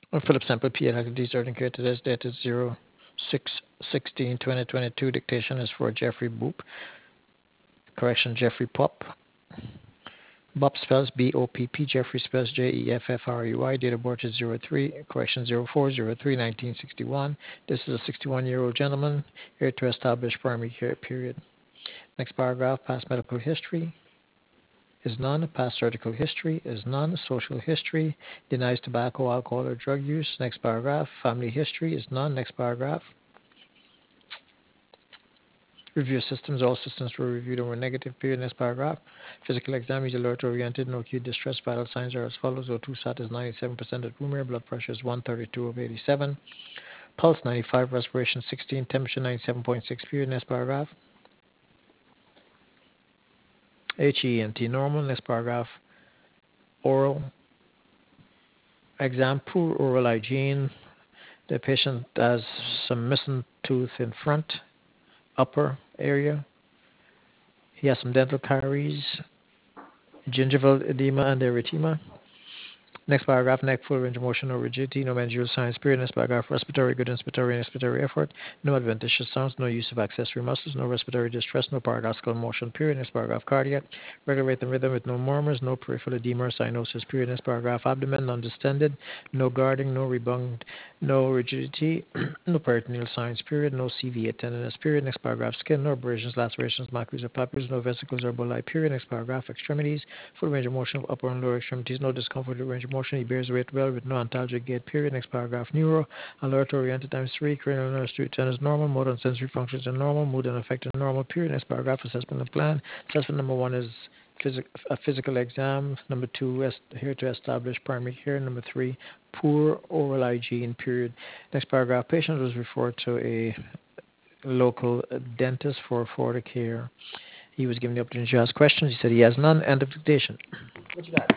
Philip Sample P. Faculty starting care. Today's date is 06/16/2022. Dictation is for Jeffrey Boop. Correction, Jeffrey Pop. Bob spells Bopp. Jeffrey spells Jeffrey. Date of birth is 03, correction 04/03/1961. This is a 61-year-old gentleman here to establish primary care, period. Next paragraph, past medical history is none. Past surgical history is none. Social history denies tobacco, alcohol, or drug use. Next paragraph, family history is none. Next paragraph, review systems. All systems were reviewed and were negative, period. Next paragraph. Physical exam is alert oriented, no acute distress. Vital signs are as follows. O2 sat is 97% at room air. Blood pressure is 132/87. Pulse 95. Respiration 16. Temperature 97.6, period. Next paragraph. HENT normal. Next paragraph. Oral exam, poor oral hygiene. The patient has some missing tooth in front, upper area. He has some dental caries, gingival edema, and erythema. Next paragraph, neck, full range of motion, no rigidity, no mandibular signs, period. Next paragraph, respiratory, good inspiratory and expiratory effort, no adventitious sounds, no use of accessory muscles, no respiratory distress, no paradoxical motion, period. Next paragraph, cardiac, regular rate and rhythm with no murmurs, no peripheral edema or cyanosis, period. Next paragraph, abdomen, non-distended, no guarding, no rebound, no rigidity, no peritoneal signs, period. No CVA tenderness, period. Next paragraph, skin, no abrasions, lacerations, maculas or papules, no vesicles or bulli, period. Next paragraph, extremities, full range of motion of upper and lower extremities, no discomfort with range of motion. He bears weight well with no antalgic gait, period. Next paragraph, neuro, alert oriented times 3, cranial nerve street 10 is normal, motor and sensory functions are normal, mood and affect are normal, period. Next paragraph, assessment and plan. Assessment number 1 is a physical exam. Number 2, here to establish primary care. Number 3, poor oral hygiene, period. Next paragraph, patient was referred to a local dentist for further care. He was given the opportunity to ask questions. He said he has none. End of dictation. What you got?